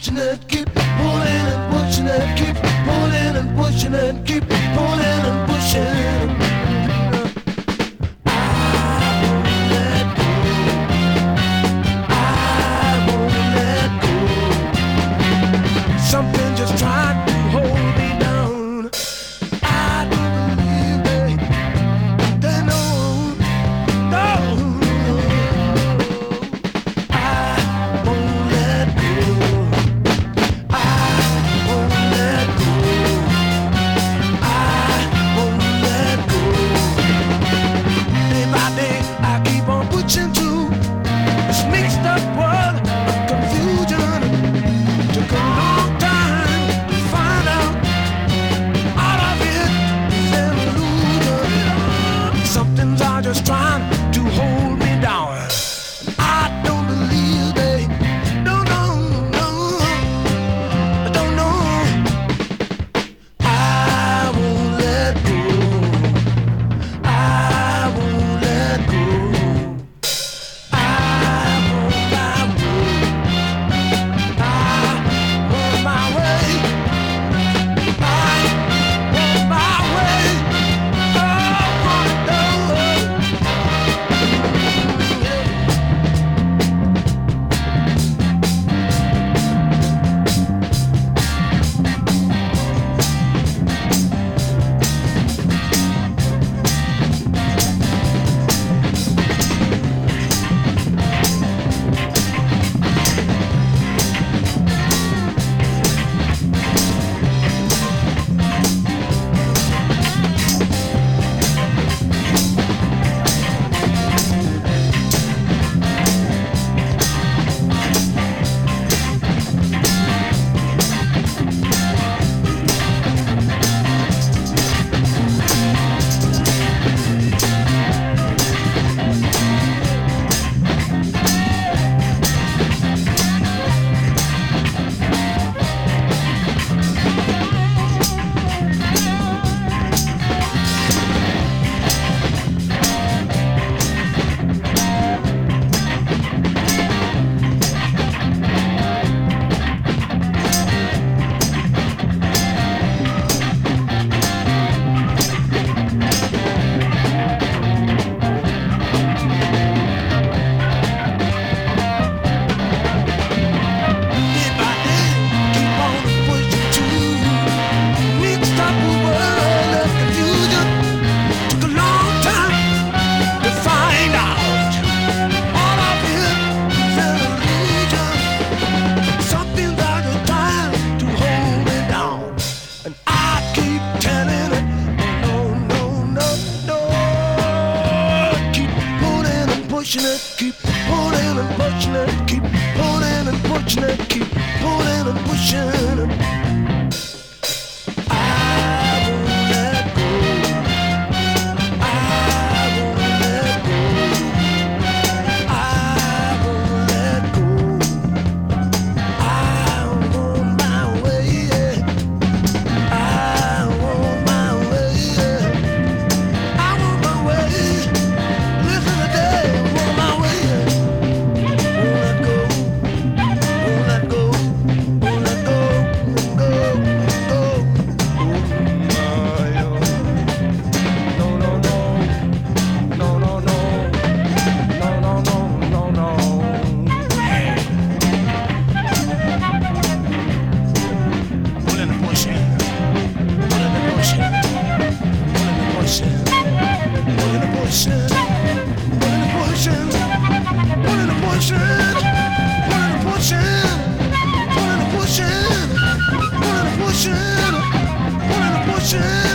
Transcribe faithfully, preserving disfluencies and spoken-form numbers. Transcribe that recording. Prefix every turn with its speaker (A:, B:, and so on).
A: pushing it, keep pulling and pushing it, keep pulling and pushing it, keep pulling and pushing. Something just trying to hold me down. I don't believe they, they know, no, I won't let go. I won't let go. I won't let go. Day by day, I keep on pushing through this mixed up world of confusion. Took a long something's are just trying to hold me down. I don't believe they don't know, no, I don't know. I won't let go. I won't let go. I want my way. I want my way. I want my way. Pushing it, keep pulling and pushing it, keep pulling and pushing it, keep pulling and pushing it. Pushing, pushing, pushing, pushing.